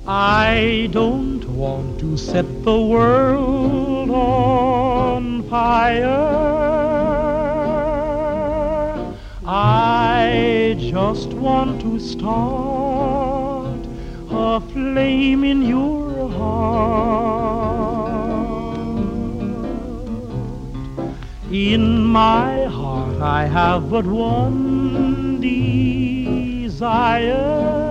I don't want to set the world on fire. I just want to start a flame in your heart. In my heart I have but one desire,